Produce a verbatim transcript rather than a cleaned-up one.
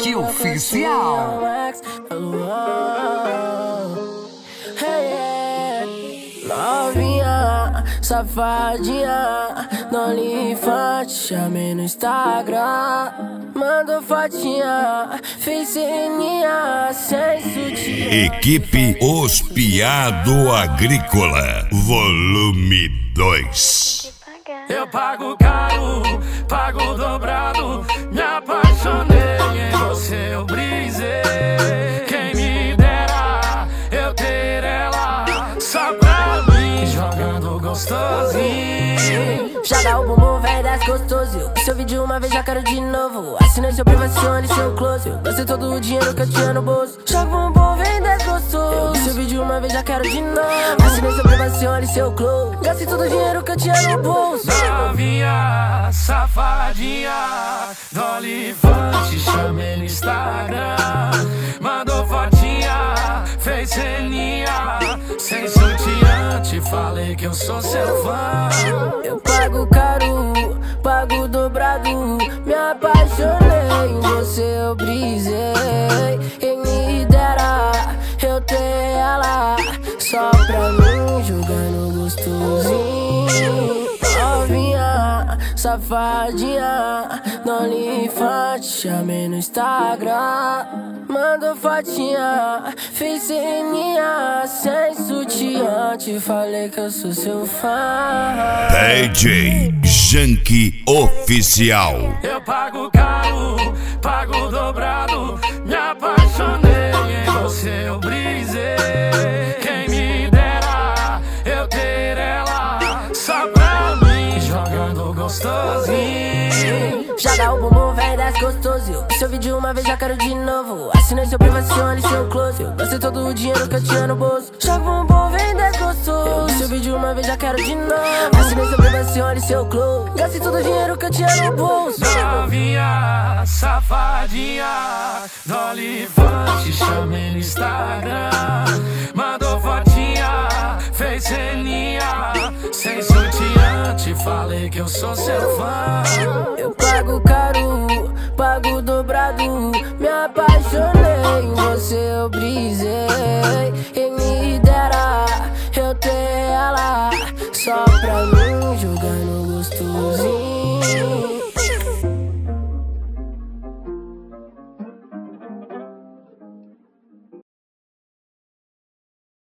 Junk Oficial. Novinha, safadinha, no OnlyFans, chamei no Instagram. Mandou fotinha, fez ceninha, sem sutiã. Equipe Os Piado Agrícola, volume dois. Eu pago caro, pago dobrado. Me apaixonei em você, eu brisei. Quem me dera eu ter ela só pra mim, jogando gostosinho. Joga o bumbum, véi, desce gostoso. Eu vi seu vídeo uma vez, já quero de novo. Assinei seu privacione, seu close. Eu gastei todo o dinheiro que eu tinha no bolso. Joga o bumbum, vem, desce gostoso. Eu vi seu vídeo uma vez, já quero de novo. Assinei seu privacione, seu close. Gastei todo o dinheiro que eu tinha no bolso. Novinha, safadinha, no OnlyFans, te chamei no Instagram. Mandou fotinha, fez ceninha, sem sutiã, te falei que eu sou seu fã. Eu pago caro, pago dobrado. Me apaixonei em você, eu brisei. Quem me dera eu ter ela só pra mim, jogando gostosinho. Novinha, safadinha, no OnlyFans, chamei no Instagram. Mandou fotinha, fez ceninha, sem sutiã, te falei que eu sou seu fã. D J Junk Oficial. Eu pago caro, pago dobrado. Me apaixonei em você, eu brisei. Quem me dera eu ter ela só pra mim, jogando gostosinho. Joga o bumbum, véi, desce gostoso. Eu vi seu vídeo uma vez, já quero de novo. Assinei seu privacione, seu close. Eu gastei todo o dinheiro que eu tinha no bolso. Joga o bumbum, vem, desce gostoso. Eu vi seu vídeo uma vez, já quero de novo. Assinei seu privacione, seu close. Gastei todo o dinheiro que eu tinha no bolso. Novinha, safadinha, no OnlyFans, te chamei no Instagram. Mandou fotinha, fez ceninha, sem sutiã, te falei que eu sou seu fã. Eu pago caro, pago dobrado. Me apaixonei em você, eu